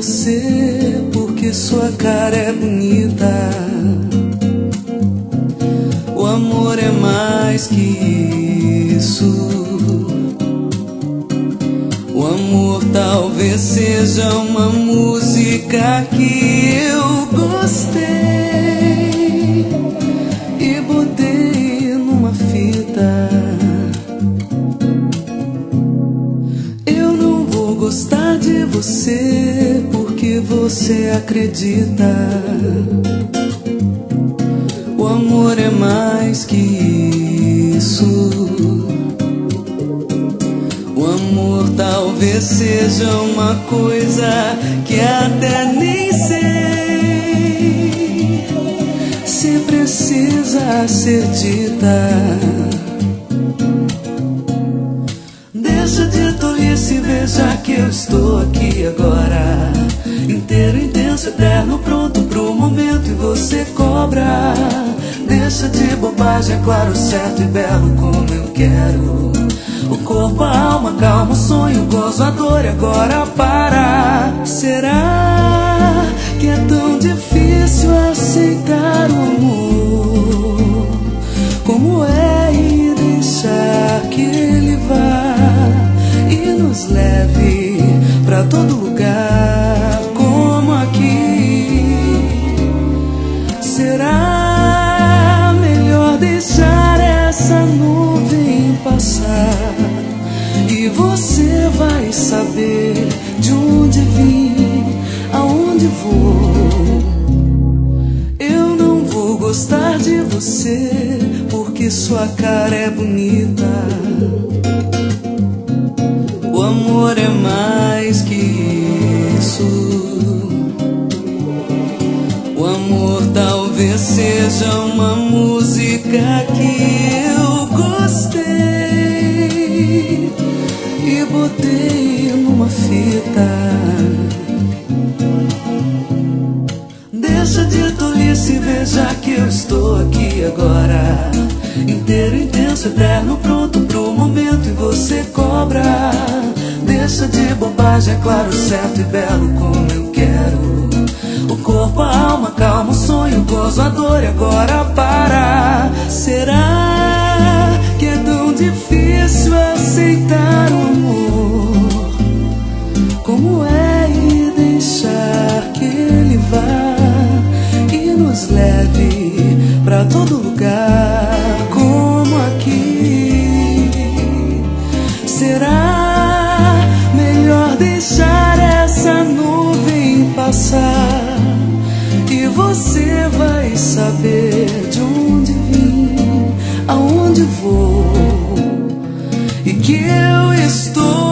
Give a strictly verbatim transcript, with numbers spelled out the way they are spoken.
você porque sua cara é bonita. O amor é mais que isso. O amor talvez seja uma música que eu gostei e botei numa fita. Eu não vou gostar de você porque você acredita. O amor é mais que isso. O amor talvez seja uma coisa que até nem sei se precisa ser dita. Deixa de tolice, veja que eu estou aqui agora, inteiro, intenso, eterno, pronto pro momento e você cobra. Deixa de bobagem, é claro, certo e belo como eu quero. O corpo, a alma, calma, o sonho, o gozo, a dor e agora para. Será que é tão difícil aceitar o amor? Como é e deixar que ele vá e nos leve pra todo lugar como aqui? Será melhor deixar essa nuvem passar e você vai saber de onde vim, aonde vou. Eu não vou gostar de você porque sua cara é bonita. O amor é mais que isso. O amor talvez seja uma música que eu gostei e botei numa fita. Deixa de tolice, veja que eu estou aqui agora, inteiro, intenso, eterno, pronto pro momento e você cobra. Deixa de bobagem, é claro, certo e belo como eu quero. O corpo, a alma, calma, o sonho, o gozo, a dor e agora para. Será que é tão difícil aceitar o amor? Como é e deixar que ele vá e nos leve pra todo lugar como aqui? Será melhor deixar essa nuvem passar e você vai saber de onde vim, aonde vou e que eu estou